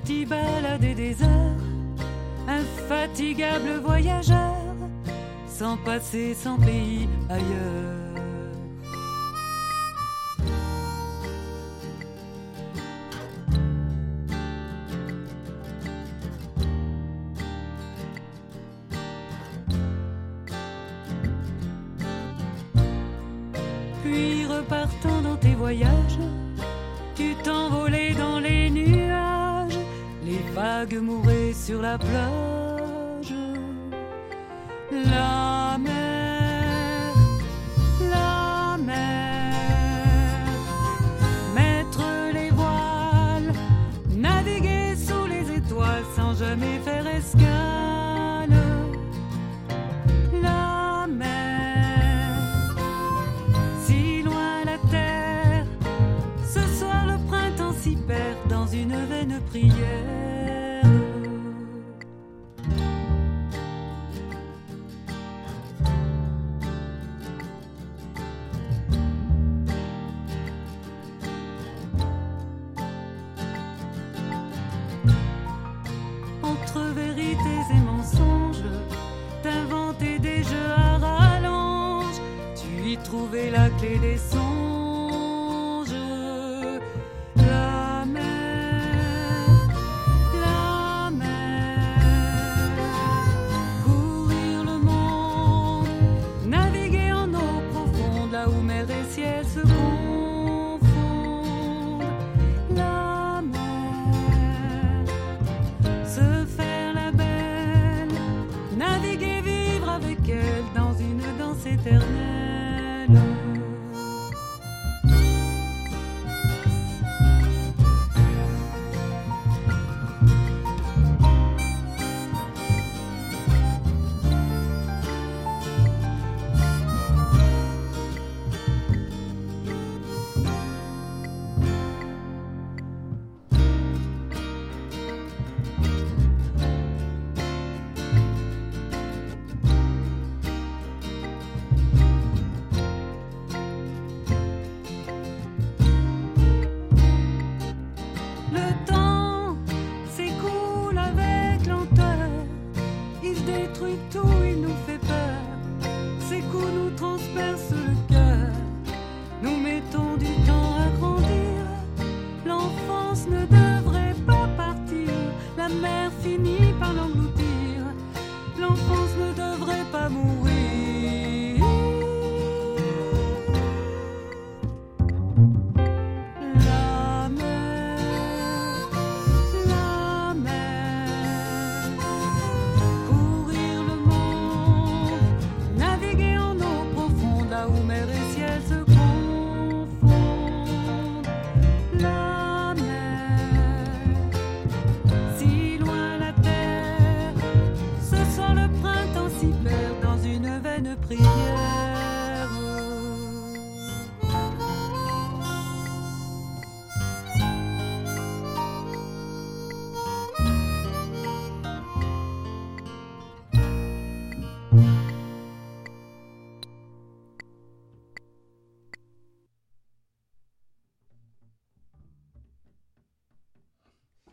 t'y balader des heures, infatigable voyageur, sans passer, sans pays ailleurs. Puis repartant dans tes voyages, tu t'envolais dans les nuages, les vagues mouraient sur la plage. La mer, mettre les voiles, naviguer sous les étoiles sans jamais faire escale. La mer, si loin la terre, ce soir le printemps s'y perd dans une vaine prière. Entre vérités et mensonges, t'inventer des jeux à rallonge, tu y trouvais la clé des songes. La mer, courir le monde, naviguer en eau profonde, là où mer et ciel se confondent. La mer, se faire la belle, naviguer, vivre avec elle dans une danse éternelle. Le temps s'écoule avec lenteur, il détruit tout, il nous fait